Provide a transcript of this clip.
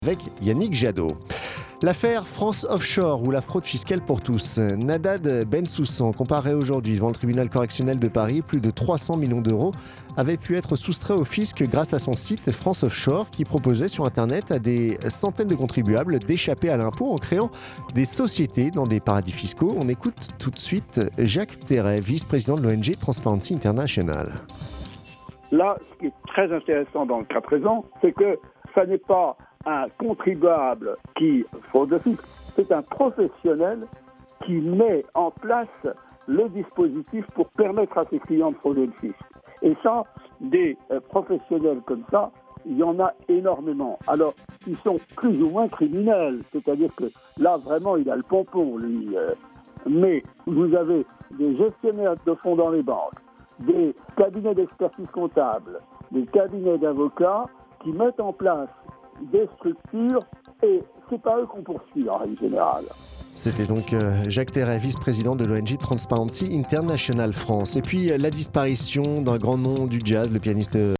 Avec Yannick Jadot. L'affaire France Offshore ou la fraude fiscale pour tous. Nadad Bensoussan, comparé aujourd'hui devant le tribunal correctionnel de Paris, plus de 300 millions d'euros avaient pu être soustraits au fisc grâce à son site France Offshore qui proposait sur Internet à des centaines de contribuables d'échapper à l'impôt en créant des sociétés dans des paradis fiscaux. On écoute tout de suite Jacques Terret, vice-président de l'ONG Transparency International. Là, ce qui est très intéressant dans le cas présent, c'est que ça n'est pas un contribuable qui fraude le fisc, c'est un professionnel qui met en place le dispositif pour permettre à ses clients de frauder le fisc. Et ça, des professionnels comme ça, il y en a énormément. Alors, ils sont plus ou moins criminels, c'est-à-dire que là, vraiment, il a le pompon, lui. Mais vous avez des gestionnaires de fonds dans les banques, des cabinets d'expertise comptable, des cabinets d'avocats qui mettent en place des structures et c'est pas eux qu'on poursuit en règle générale. C'était donc Jacques Terret, vice-président de l'ONG Transparency International France. Et puis la disparition d'un grand nom du jazz, le pianiste